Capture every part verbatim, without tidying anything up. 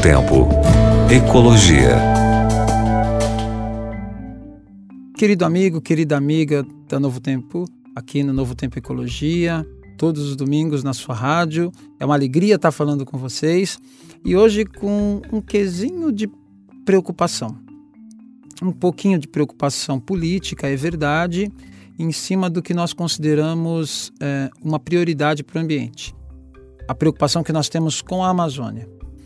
Tempo. Ecologia. Querido amigo, querida amiga da Novo Tempo, aqui no Novo Tempo Ecologia, todos os domingos na sua rádio. É uma alegria estar falando com vocês e hoje com um quesinho de preocupação. Um pouquinho de preocupação política, é verdade, em cima do que nós consideramos é, uma prioridade para o ambiente. A preocupação que nós temos com a Amazônia.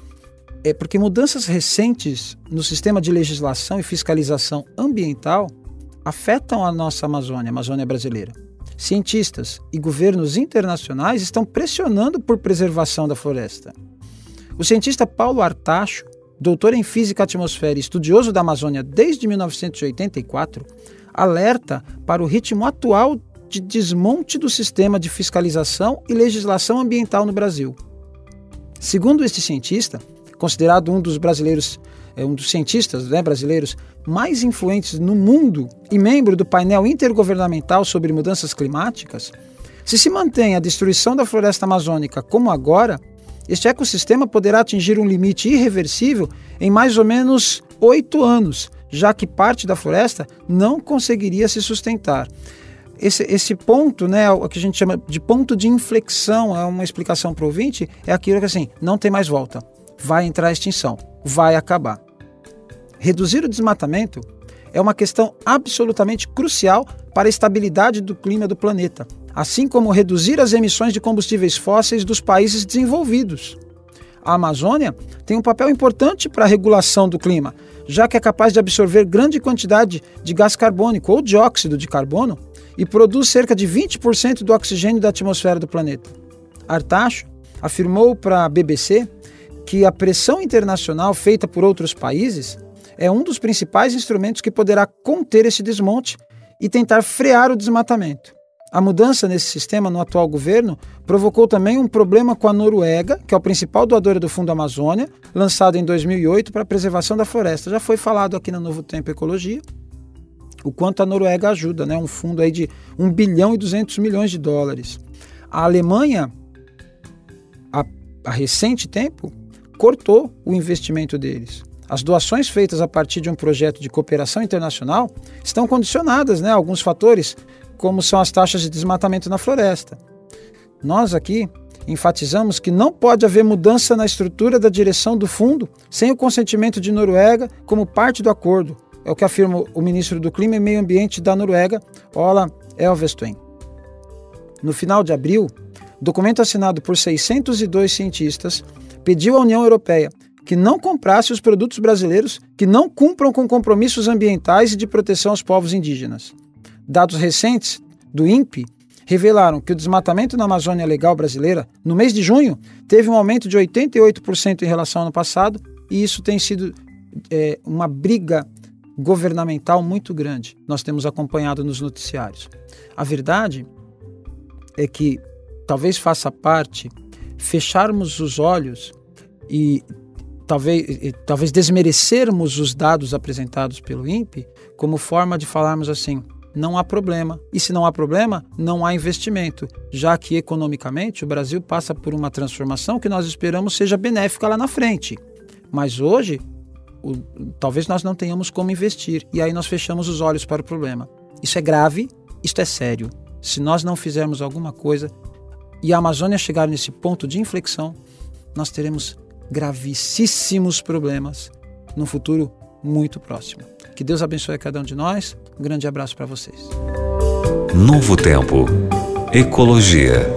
É porque mudanças recentes no sistema de legislação e fiscalização ambiental afetam a nossa Amazônia, a Amazônia brasileira. Cientistas e governos internacionais estão pressionando por preservação da floresta. O cientista Paulo Artacho, doutor em Física Atmosfera e estudioso da Amazônia desde mil novecentos e oitenta e quatro, alerta para o ritmo atual de desmonte do sistema de fiscalização e legislação ambiental no Brasil. Segundo este cientista, considerado um dos brasileiros, é, um dos cientistas né, brasileiros mais influentes no mundo e membro do painel intergovernamental sobre mudanças climáticas, se se mantém a destruição da floresta amazônica como agora, este ecossistema poderá atingir um limite irreversível em mais ou menos oito anos, já que parte da floresta não conseguiria se sustentar. Esse, esse ponto, né, o que a gente chama de ponto de inflexão, é uma explicação para o ouvinte, é aquilo que assim, não tem mais volta, vai entrar a extinção, vai acabar. Reduzir o desmatamento é uma questão absolutamente crucial para a estabilidade do clima do planeta, assim como reduzir as emissões de combustíveis fósseis dos países desenvolvidos. A Amazônia tem um papel importante para a regulação do clima, já que é capaz de absorver grande quantidade de gás carbônico ou dióxido de carbono e produz cerca de vinte por cento do oxigênio da atmosfera do planeta. Artacho afirmou para a B B C que a pressão internacional feita por outros países é um dos principais instrumentos que poderá conter esse desmonte e tentar frear o desmatamento. A mudança nesse sistema no atual governo provocou também um problema com a Noruega, que é o principal doador do Fundo Amazônia, lançado em dois mil e oito para a preservação da floresta. Já foi falado aqui no Novo Tempo Ecologia o quanto a Noruega ajuda, né? Um fundo aí de um bilhão e duzentos milhões de dólares. A Alemanha, a, a recente tempo, cortou o investimento deles. As doações feitas a partir de um projeto de cooperação internacional estão condicionadas, né, a alguns fatores, como são as taxas de desmatamento na floresta. Nós aqui enfatizamos que não pode haver mudança na estrutura da direção do fundo sem o consentimento de Noruega como parte do acordo. É o que afirma o ministro do Clima e Meio Ambiente da Noruega, Ola Elvestuen. No final de abril, documento assinado por seiscentos e dois cientistas pediu à União Europeia que não comprasse os produtos brasileiros que não cumpram com compromissos ambientais e de proteção aos povos indígenas. Dados recentes do INPE revelaram que o desmatamento na Amazônia Legal brasileira, no mês de junho, teve um aumento de oitenta e oito por cento em relação ao ano passado, e isso tem sido é, uma briga governamental muito grande. Nós temos acompanhado nos noticiários. A verdade é que talvez faça parte fecharmos os olhos e talvez, e, talvez desmerecermos os dados apresentados pelo INPE como forma de falarmos assim, não há problema. E se não há problema, não há investimento, já que economicamente o Brasil passa por uma transformação que nós esperamos seja benéfica lá na frente. Mas hoje, o, talvez nós não tenhamos como investir e aí nós fechamos os olhos para o problema. Isso é grave, isso é sério. Se nós não fizermos alguma coisa e a Amazônia chegar nesse ponto de inflexão, nós teremos gravíssimos problemas no futuro muito próximo. Que Deus abençoe a cada um de nós. Um grande abraço para vocês. Novo Tempo. Ecologia.